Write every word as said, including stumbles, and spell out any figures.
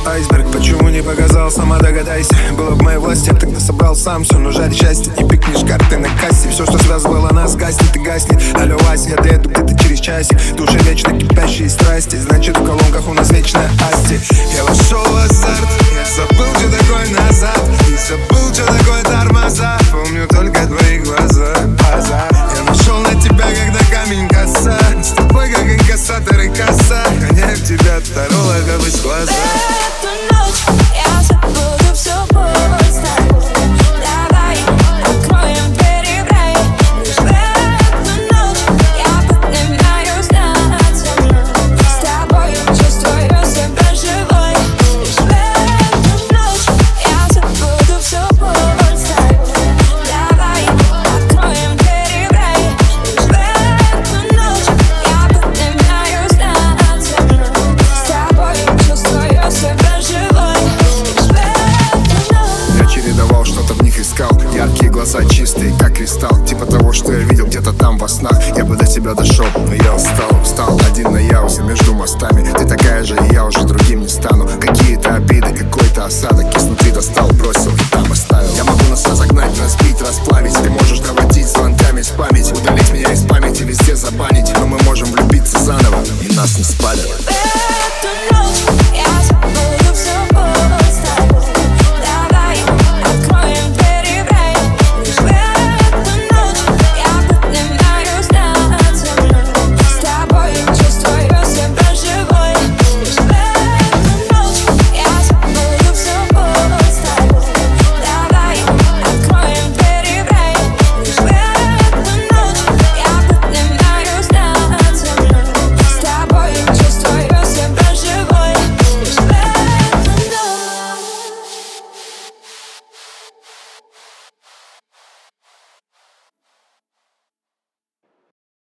айсберг. Почему не показал, сама догадайся. Было в моей власти, я тогда собрал сам все, но жаль счастье. Не пикнешь карты на кассе. Все, что связывало нас, гаснет и гаснет. Алло, Вася, я доеду где-то через часик. Души вечно кипящие страсти, значит в колонках у нас вечная асти. Я вошел в азарт, я забыл, что такое назад. И забыл, что такое тормоза. Помню только твои глаза. Базар. Я нашел на тебя, когда камень коса. С тобой как инкассатор и коса. Гоняю в тебя таролога из глаза. В эту ночь я забуду все просто. Давай откроем двери в рай. Лишь в эту ночь я поднимаюсь над землей. С тобой чувствую себя живой. Лишь в эту ночь я забуду все просто. Давай откроем двери в рай. Лишь в эту ночь я поднимаюсь над землей. С тобой чувствую себя живой. Лишь в эту ночь. Я чередовал, что-то в них искал. Яркие глаза, чистые, как кристалл. Типа того, что я видел где-то там во снах. Я бы до тебя дошел, но я устал. Встал один на яузе между мостами. Ты такая же, и я уже другим не стану. Какие-то обиды, какой-то осадок изнутри достал, бросил и там оставил. Я могу нас разогнать, разбить, расплавить. Ты можешь доводить звонками с памяти. Удалить меня из памяти, везде забанить. Но мы можем влюбиться заново, и нас не спалят.